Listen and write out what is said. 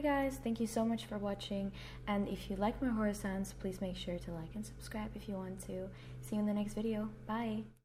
Alright guys, thank you so much for watching, and if you like my horror sounds, please make sure to like and subscribe if you want to. See you in the next video. Bye!